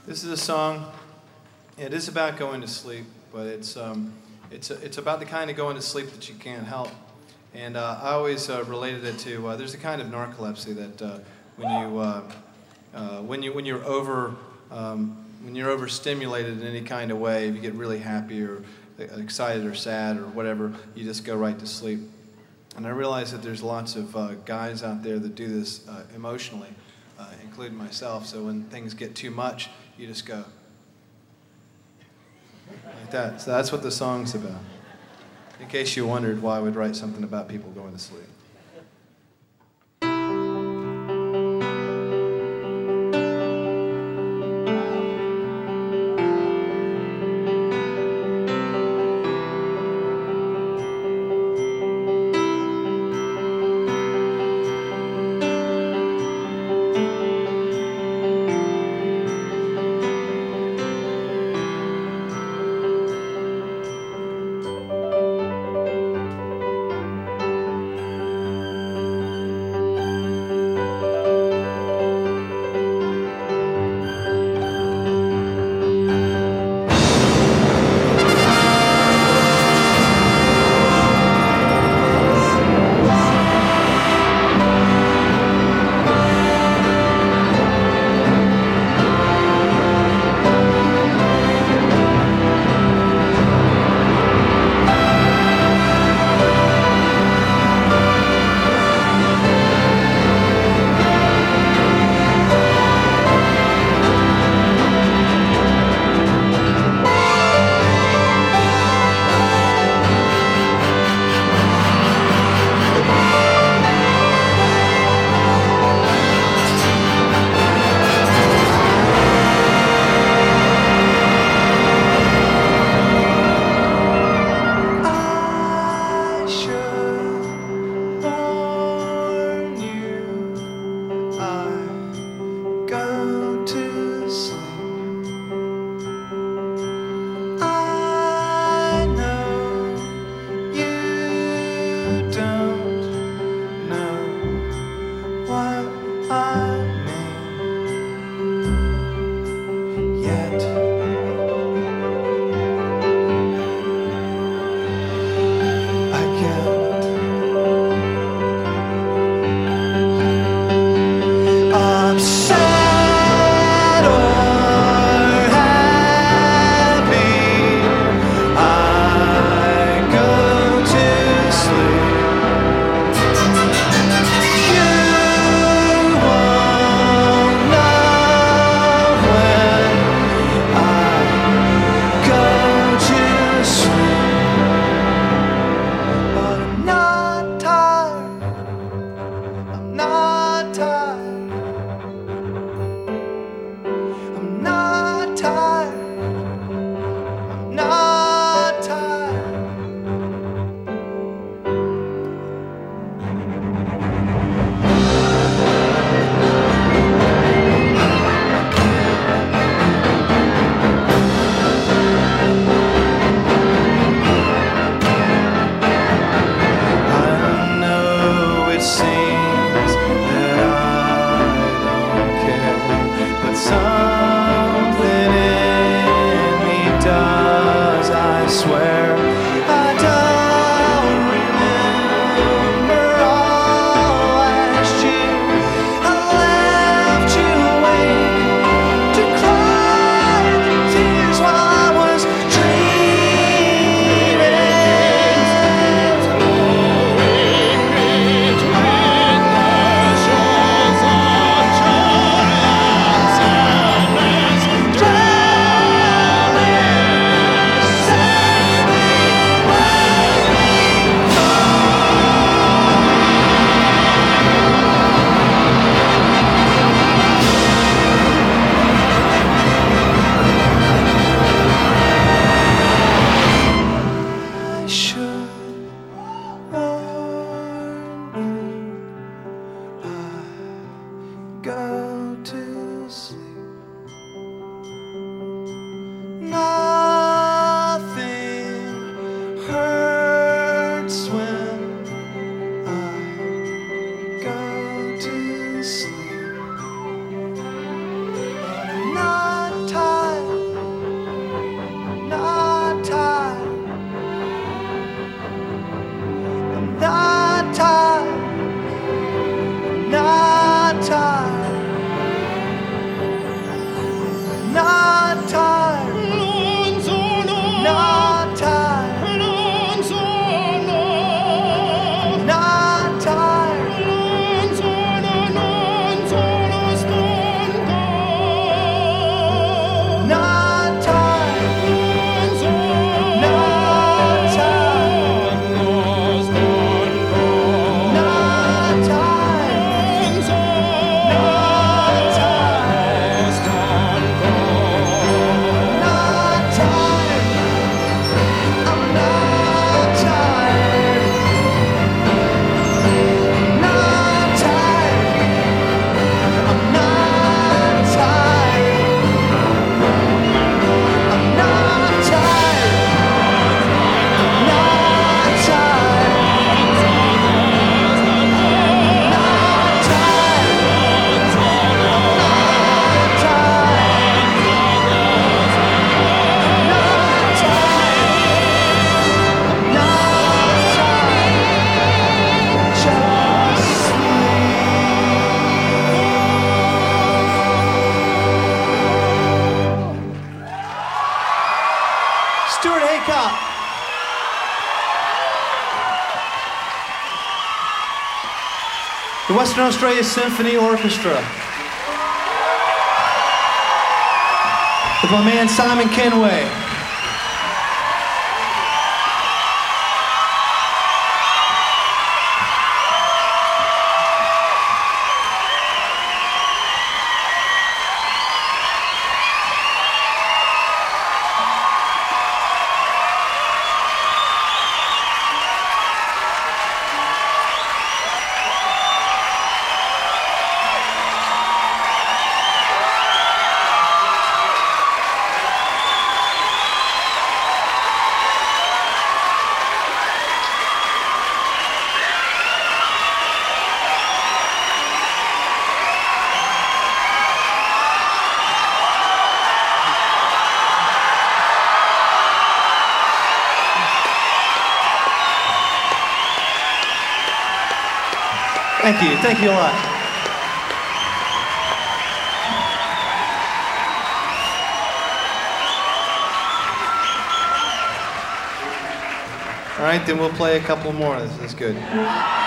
This is a song. It is about going to sleep, but it's about the kind of going to sleep that you can't help. And I always related it to there's a kind of narcolepsy that when you're overstimulated in any kind of way, if you get really happy or excited or sad or whatever, you just go right to sleep. And I realize that there's lots of guys out there that do this emotionally, including myself. So when things get too much, you just go like that. So that's what the song's about. In case you wondered why I would write something about people going to sleep. Cup. The Western Australia Symphony Orchestra. With my man Simon Kenway. Thank you a lot. All right, then we'll play a couple more. This is good.